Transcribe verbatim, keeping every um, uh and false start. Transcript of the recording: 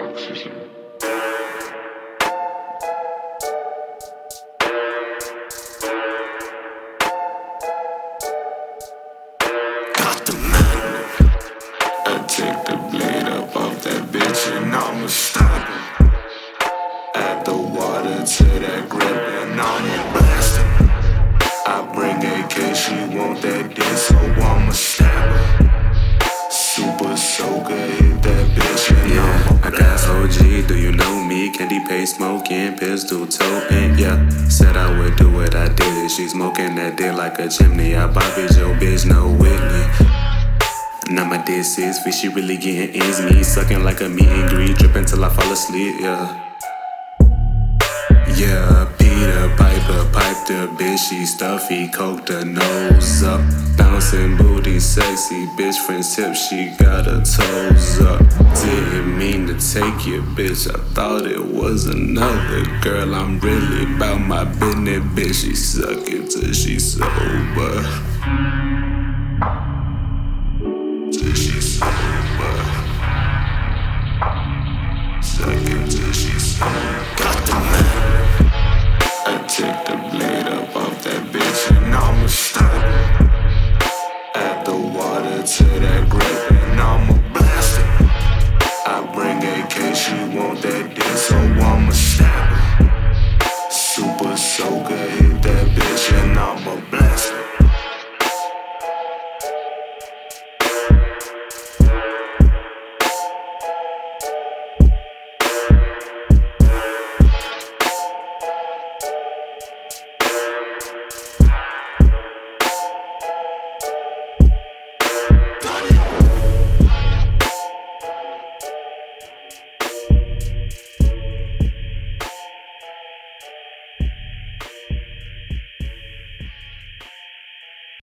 Got the man. I take the blade up off that bitch and I'ma stop it. Add the water to that grip and I'ma blast it. I bring A K, she want that dick, so I'ma stab her. Super soaker, hit that bitch and Yeah, I'ma I got O G, do you know me? Candy paste smoking, pistol toting, yeah. Said I would do what I did. She smoking that dick like a chimney. I Bobby Joe, bitch, no Whitney. Now my dick is fishy, really getting ends me. Sucking like a meet and greet, dripping till I fall asleep, yeah. Yeah, Peter Piper piped the bitch, she stuffy, coked her nose up. Bouncing booty, sexy bitch, friend's tip, she got her toes up. Didn't mean to take your bitch, I thought it was another girl. I'm really about my business, bitch, she suck it till she sober.